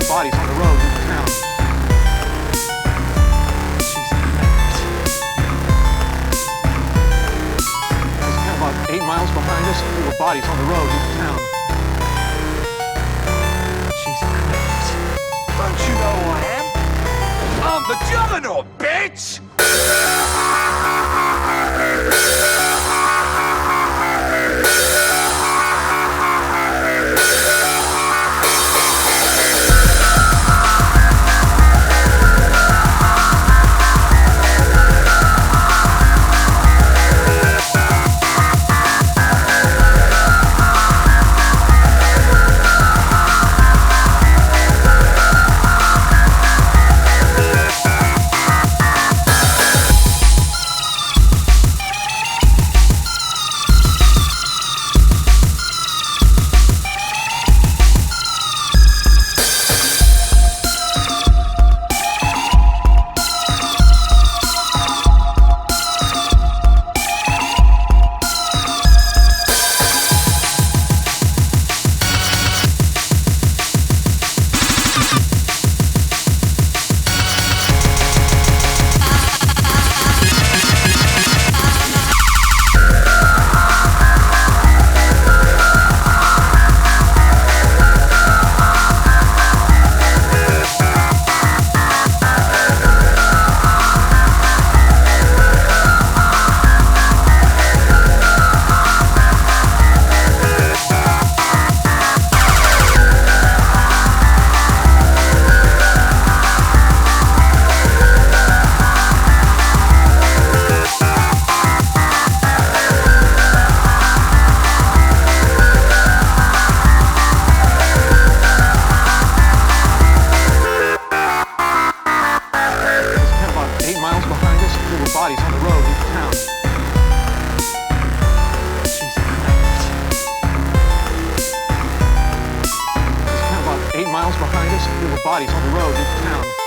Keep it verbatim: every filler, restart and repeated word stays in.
bodies on the road into town. Jesus Christ. It's kind of about eight miles behind us. There were bodies on the road into town. Jesus Christ. Don't you know who I am? I'm the Juggernaut, bitch! Bodies on the road into town. Jesus Christ. It's kind of about eight miles behind us. There were bodies on the road into town.